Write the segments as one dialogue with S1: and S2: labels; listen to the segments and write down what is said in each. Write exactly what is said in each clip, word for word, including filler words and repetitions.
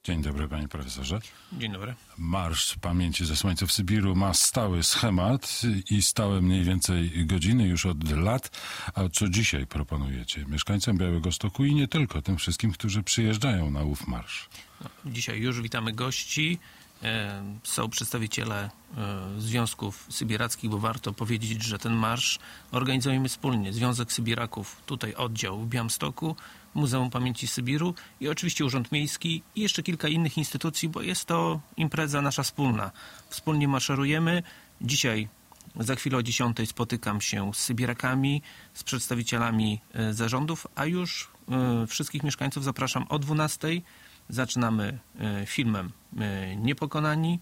S1: Dzień dobry, panie profesorze.
S2: Dzień dobry.
S1: Marsz Pamięci ze Słońca w Sybiru ma stały schemat i stałe mniej więcej godziny już od lat. A co dzisiaj proponujecie mieszkańcom Białegostoku i nie tylko, tym wszystkim, którzy przyjeżdżają na ów marsz?
S2: No, dzisiaj już witamy gości. E, są przedstawiciele e, związków sybirackich, bo warto powiedzieć, że ten marsz organizujemy wspólnie. Związek Sybiraków, tutaj oddział w Białymstoku, Muzeum Pamięci Sybiru i oczywiście Urząd Miejski i jeszcze kilka innych instytucji, bo jest to impreza nasza wspólna. Wspólnie maszerujemy. Dzisiaj za chwilę o dziesiątej spotykam się z Sybirakami, z przedstawicielami e, zarządów, a już e, wszystkich mieszkańców zapraszam o dwunastej. Zaczynamy filmem Niepokonani.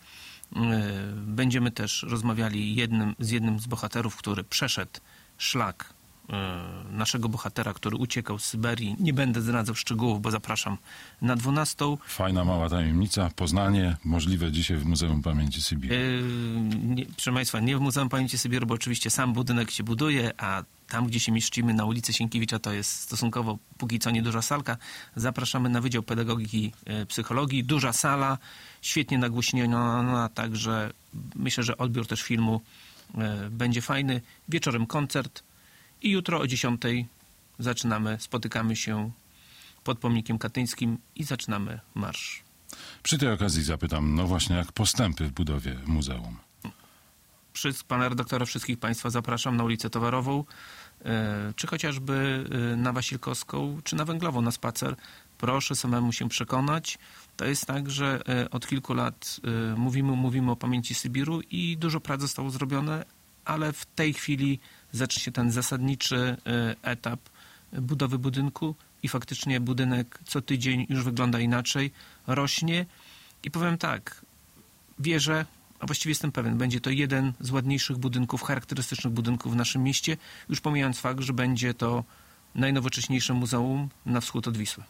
S2: Będziemy też rozmawiali jednym, z jednym z bohaterów, który przeszedł szlak naszego bohatera, który uciekał z Syberii. Nie będę zdradzał szczegółów, bo zapraszam na dwunastą.
S1: Fajna, mała tajemnica. Poznanie możliwe dzisiaj w Muzeum Pamięci Sybiru.
S2: Yy, nie, proszę Państwa, nie w Muzeum Pamięci Sybiru, bo oczywiście sam budynek się buduje, a tam, gdzie się mieścimy na ulicy Sienkiewicza, to jest stosunkowo póki co nieduża salka. Zapraszamy na Wydział Pedagogiki i Psychologii. Duża sala, świetnie nagłośniona, także myślę, że odbiór też filmu yy, będzie fajny. Wieczorem koncert. I jutro o dziesiątej zaczynamy, spotykamy się pod pomnikiem katyńskim i zaczynamy marsz.
S1: Przy tej okazji zapytam, no właśnie, jak postępy w budowie muzeum?
S2: Przy pana redaktora wszystkich Państwa zapraszam na ulicę Towarową, czy chociażby na Wasilkowską, czy na Węglową na spacer. Proszę samemu się przekonać. To jest tak, że od kilku lat mówimy, mówimy o pamięci Sybiru i dużo prac zostało zrobione, ale w tej chwili zacznie się ten zasadniczy etap budowy budynku i faktycznie budynek co tydzień już wygląda inaczej, rośnie i powiem tak, wierzę, a właściwie jestem pewien, będzie to jeden z ładniejszych budynków, charakterystycznych budynków w naszym mieście, już pomijając fakt, że będzie to najnowocześniejsze muzeum na wschód od Wisły.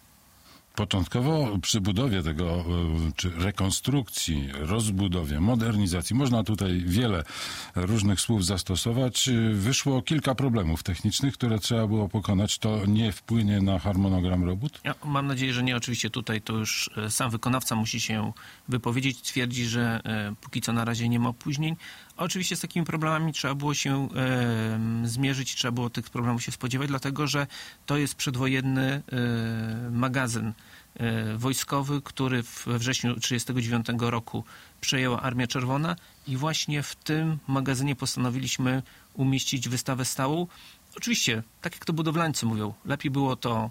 S1: Początkowo przy budowie tego, czy rekonstrukcji, rozbudowie, modernizacji, można tutaj wiele różnych słów zastosować, wyszło kilka problemów technicznych, które trzeba było pokonać. To nie wpłynie na harmonogram robót?
S2: Ja mam nadzieję, że nie. Oczywiście tutaj to już sam wykonawca musi się wypowiedzieć. Twierdzi, że e, póki co na razie nie ma opóźnień. Oczywiście z takimi problemami trzeba było się e, zmierzyć i trzeba było tych problemów się spodziewać, dlatego że to jest przedwojenny e, magazyn e, wojskowy, który w wrześniu tysiąc dziewięćset trzydziestego dziewiątego roku przejęła Armia Czerwona i właśnie w tym magazynie postanowiliśmy umieścić wystawę stałą. Oczywiście, tak jak to budowlańcy mówią, lepiej było to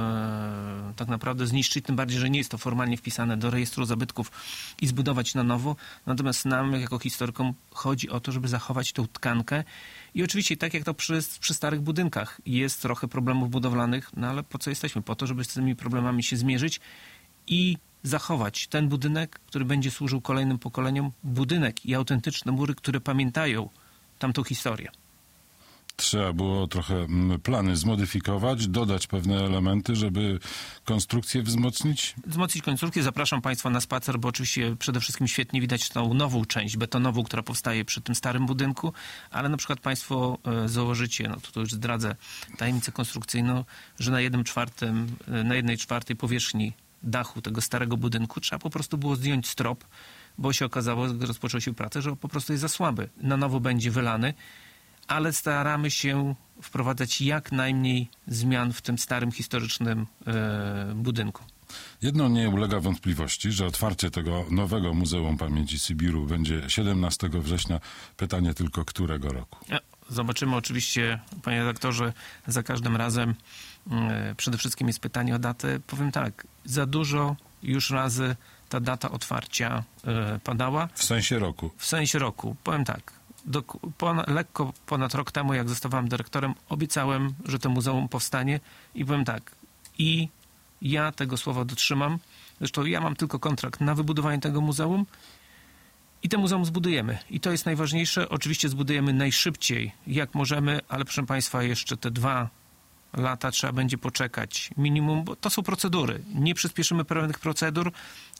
S2: e, tak naprawdę zniszczyć, tym bardziej, że nie jest to formalnie wpisane do rejestru zabytków i zbudować na nowo. Natomiast nam, jako historykom, chodzi o to, żeby zachować tą tkankę. I oczywiście, tak jak to przy, przy starych budynkach, jest trochę problemów budowlanych, no ale po co jesteśmy? Po to, żeby z tymi problemami się zmierzyć i zachować ten budynek, który będzie służył kolejnym pokoleniom. Budynek i autentyczne mury, które pamiętają tamtą historię.
S1: Trzeba było trochę plany zmodyfikować, dodać pewne elementy, żeby konstrukcję wzmocnić?
S2: Wzmocnić konstrukcję. Zapraszam Państwa na spacer, bo oczywiście przede wszystkim świetnie widać tą nową część betonową, która powstaje przy tym starym budynku, ale na przykład Państwo założycie, no to, to już zdradzę tajemnicę konstrukcyjną, że na jednym czwartym, na jednej czwartej powierzchni dachu tego starego budynku trzeba po prostu było zdjąć strop, bo się okazało, gdy rozpoczęły się prace, że po prostu jest za słaby. Na nowo będzie wylany, ale staramy się wprowadzać jak najmniej zmian w tym starym, historycznym e, budynku.
S1: Jedno nie ulega wątpliwości, że otwarcie tego nowego Muzeum Pamięci Sybiru będzie siedemnastego września. Pytanie tylko, którego roku?
S2: Ja, zobaczymy oczywiście, panie redaktorze, za każdym razem. E, przede wszystkim jest pytanie o datę. Powiem tak, za dużo już razy ta data otwarcia e, padała.
S1: W sensie roku?
S2: W sensie roku. Powiem tak. Do, ponad, lekko ponad rok temu, jak zostawałem dyrektorem, obiecałem, że to muzeum powstanie i powiem tak, i ja tego słowa dotrzymam. Zresztą ja mam tylko kontrakt na wybudowanie tego muzeum i to muzeum zbudujemy. I to jest najważniejsze. Oczywiście zbudujemy najszybciej, jak możemy, ale proszę Państwa, jeszcze te dwa lata trzeba będzie poczekać minimum, bo to są procedury. Nie przyspieszymy pewnych procedur,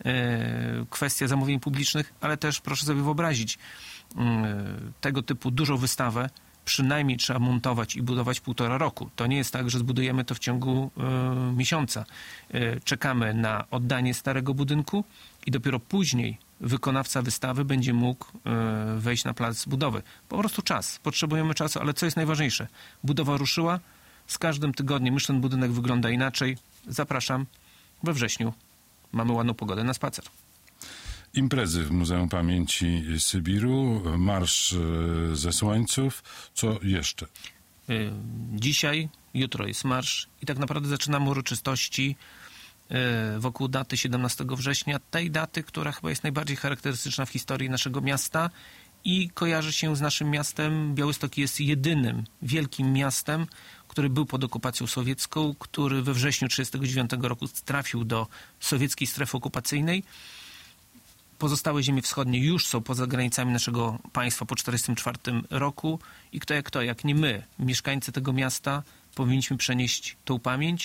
S2: e, kwestia zamówień publicznych, ale też proszę sobie wyobrazić e, tego typu dużą wystawę przynajmniej trzeba montować i budować półtora roku. To nie jest tak, że zbudujemy to w ciągu y, miesiąca. Y, czekamy na oddanie starego budynku i dopiero później wykonawca wystawy będzie mógł y, wejść na plac budowy. Po prostu czas. Potrzebujemy czasu, ale co jest najważniejsze? Budowa ruszyła. Z każdym tygodniem już ten budynek wygląda inaczej. Zapraszam we wrześniu. Mamy ładną pogodę na spacer.
S1: Imprezy w Muzeum Pamięci Sybiru, Marsz ze Słońców. Co jeszcze?
S2: Dzisiaj, jutro jest marsz i tak naprawdę zaczynamy uroczystości wokół daty siedemnastego września. Tej daty, która chyba jest najbardziej charakterystyczna w historii naszego miasta i kojarzy się z naszym miastem. Białystok jest jedynym wielkim miastem, który był pod okupacją sowiecką, który we wrześniu tysiąc dziewięćset trzydziestego dziewiątego roku trafił do sowieckiej strefy okupacyjnej. Pozostałe ziemie wschodnie już są poza granicami naszego państwa po tysiąc dziewięćset czterdziestym czwartym roku i kto jak kto, jak nie my, mieszkańcy tego miasta, powinniśmy przenieść tą pamięć.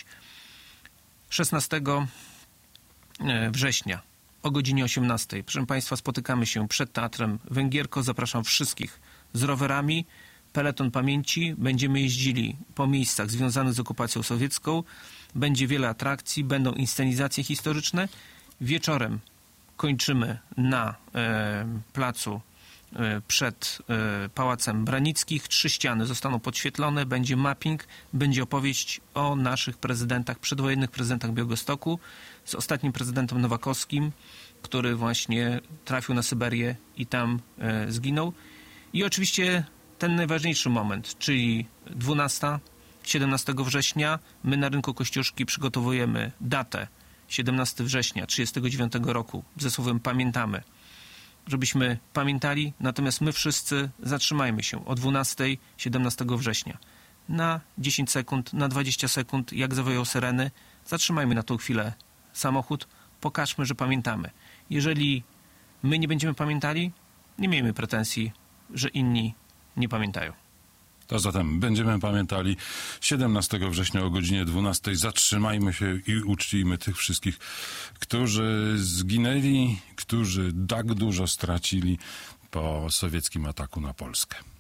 S2: szesnastego września o godzinie osiemnastej, proszę Państwa, spotykamy się przed Teatrem Węgierko. Zapraszam wszystkich z rowerami. Peleton Pamięci. Będziemy jeździli po miejscach związanych z okupacją sowiecką. Będzie wiele atrakcji, będą inscenizacje historyczne. Wieczorem kończymy na e, placu e, przed e, Pałacem Branickich. Trzy ściany zostaną podświetlone, będzie mapping, będzie opowieść o naszych prezydentach, przedwojennych prezydentach Białegostoku z ostatnim prezydentem Nowakowskim, który właśnie trafił na Syberię i tam e, zginął. I oczywiście ten najważniejszy moment, czyli dwunastego, siedemnastego września. My na rynku Kościuszki przygotowujemy datę siedemnastego września tysiąc dziewięćset trzydziestego dziewiątego roku ze słowem pamiętamy, żebyśmy pamiętali, natomiast my wszyscy zatrzymajmy się o dwunastej siedemnastego września na dziesięć sekund, na dwadzieścia sekund, jak zawoją syreny, zatrzymajmy na tą chwilę samochód, pokażmy, że pamiętamy. Jeżeli my nie będziemy pamiętali, nie miejmy pretensji, że inni nie pamiętają.
S1: To zatem będziemy pamiętali siedemnastego września o godzinie dwunastej. Zatrzymajmy się i uczcijmy tych wszystkich, którzy zginęli, którzy tak dużo stracili po sowieckim ataku na Polskę.